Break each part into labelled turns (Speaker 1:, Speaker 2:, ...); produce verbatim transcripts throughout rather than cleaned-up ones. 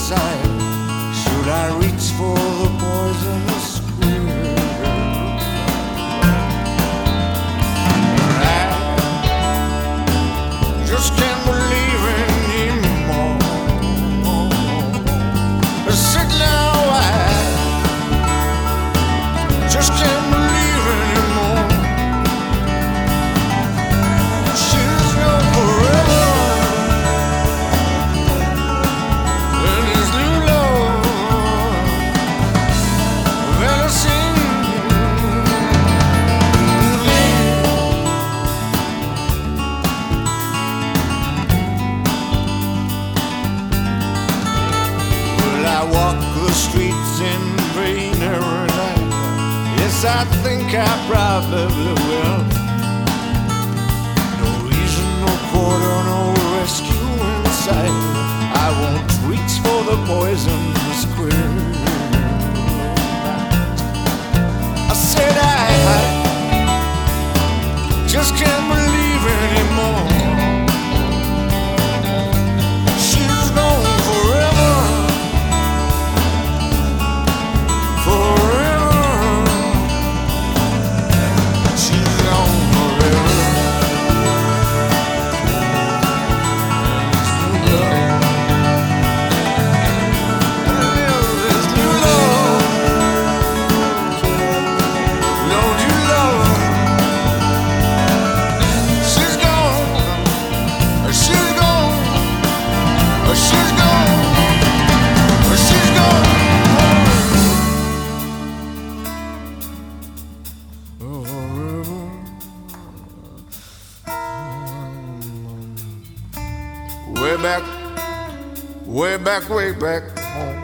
Speaker 1: inside. Should I reach for the poisonous square? I just can't believe anymore. Sit now, I just can't believe anymore. She's gone forever, and his new love vanishing. Well, I walk the streets in vain every night. Yes, I think I probably will. No reason, no quarter, no rescue in sight. I won't reach for the poisonous square. I said I, I just can't believe anymore. She's gone forever, forever. She's gone forever. This new love, don't you love her? She's gone, she's gone, she's gone, she's gone. Way back, way back, way back home.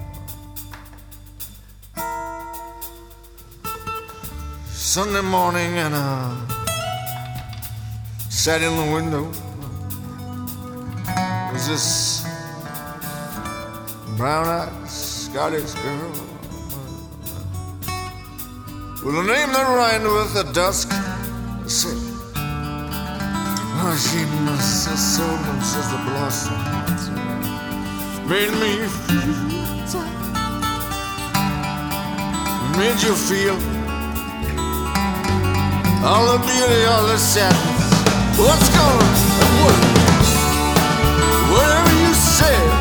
Speaker 1: Sunday morning, and I sat in the window. Was this brown-eyed Scottish girl with a name that rhymed with the dusk? I said, oh, she must have so much as a blossom, made me feel, made you feel all the beauty, all the sadness. What's going on? Whatever you said,